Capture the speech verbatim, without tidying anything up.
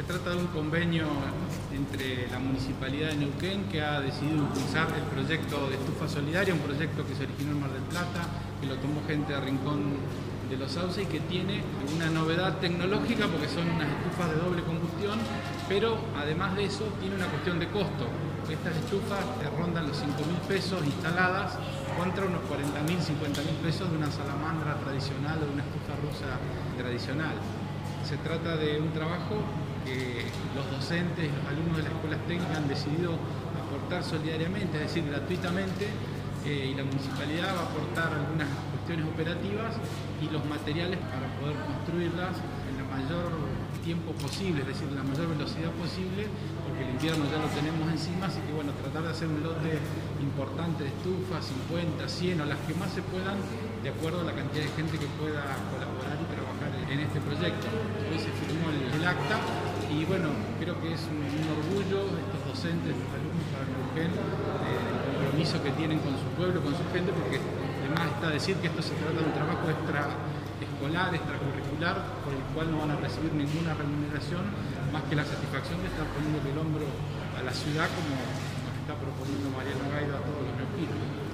Se trata de un convenio entre la Municipalidad de Neuquén, que ha decidido impulsar el proyecto de estufa solidaria, un proyecto que se originó en Mar del Plata, que lo tomó gente de Rincón de los Sauces y que tiene una novedad tecnológica porque son unas estufas de doble combustión, pero además de eso tiene una cuestión de costo. Estas estufas rondan los cinco mil pesos instaladas contra unos cuarenta mil, cincuenta mil pesos de una salamandra tradicional o de una estufa rusa tradicional. Se trata de un trabajo que los docentes, los alumnos de las escuelas técnicas han decidido aportar solidariamente, es decir, gratuitamente, eh, y la municipalidad va a aportar algunas cuestiones operativas y los materiales para poder construirlas en el mayor tiempo posible, es decir, la mayor velocidad posible, porque el invierno ya lo tenemos encima, así que bueno, tratar de hacer un lote importante de estufas, cincuenta, cien o las que más se puedan, de acuerdo a la cantidad de gente que pueda colaborar y trabajar en este proyecto. Hoy se firmó el, el acta y bueno, creo que es un, un orgullo de estos docentes, los alumnos para Neuquén, eh, el compromiso que tienen con su pueblo, con su gente, porque además está decir que esto se trata de un trabajo extraescolar, extracurricular, por el cual no van a recibir ninguna remuneración, más que la satisfacción de estar poniendo el hombro a la ciudad como nos está proponiendo Mariano Gaido a todos los neuquinos.